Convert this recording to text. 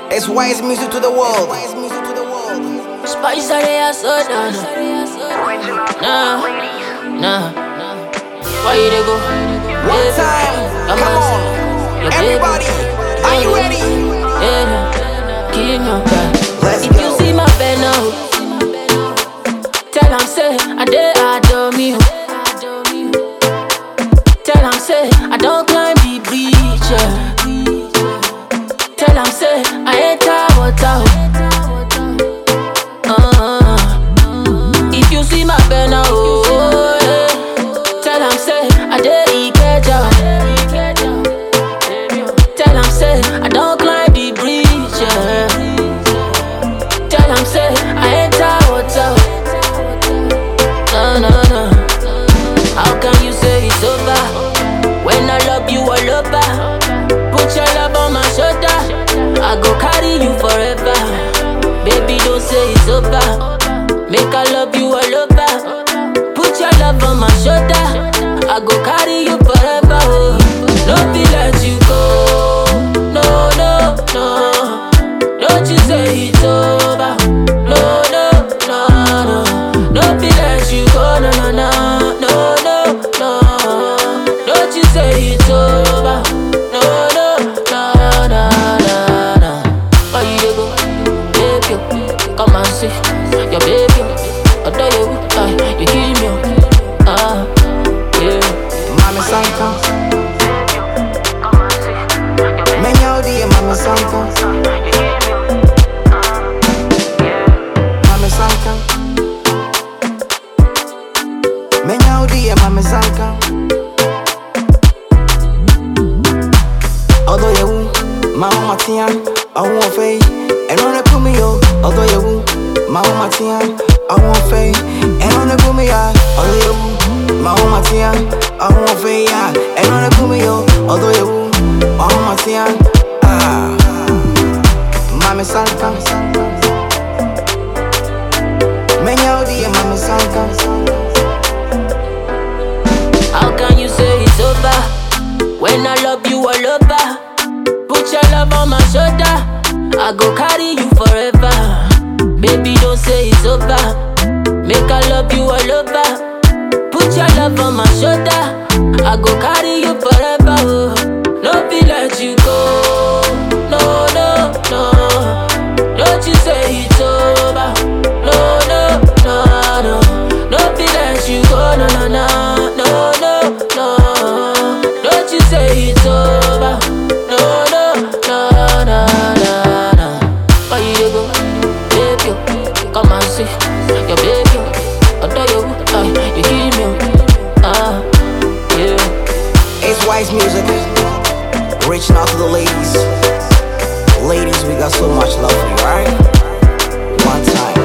It's wise music to the world. Spice that they are so done. Nah, nah. Why you they go? One time, come on. Everybody, are you ready? Yeah, king of God. Let's if go. you see my bed now, tell him say I dare adore me. Tell him say I don't climb the breach. Tell him say I ain't tired water. If you see my bed now, tell him say I dare Ikeja. Tell him say I don't climb the breach. Tell him say I ain't tired water. No. How can you say it's over when I love you all over? Put your love on my shoulder, I go carry you forever. Baby, don't say it's over. Make I love you all over. Put your love on my shoulder, I go carry you forever. Oh. No be let you go. No. Don't you say it's over. No. No be let you go. No. Don't you say it's over. No. Why you dey go? Baby, come and see your baby. I tell you, you kill me. Yeah. Mami Sanka. Menya odi Mami Sanka. Mami Sanka. Menya odi Mami Sanka. Although you, Mama Matian, I won't fade. And on the Pumio, although you, Mama Matian, I won't fade. And on the Pumia, although you, Mama Matian, I won't fade. And on the Pumio, although you, Mama Matian, Mami Sanka. Menya odi Mami Sanka. How can you say it's over when I love you all over? Put your love on my shoulder, I go carry you forever. Baby, don't say it's over. Make I love you all over. Put your love on my shoulder, I go carry you forever. Oh. No be let you go. No. Don't you say it's over. No. No be let you go. No. Don't you say it's over. No. Why you dey go? Baby, come and see your baby. I tell you, you kill me. Yeah. It's wise music. Reaching out to the ladies. Ladies, we got so much love for you, alright? One time.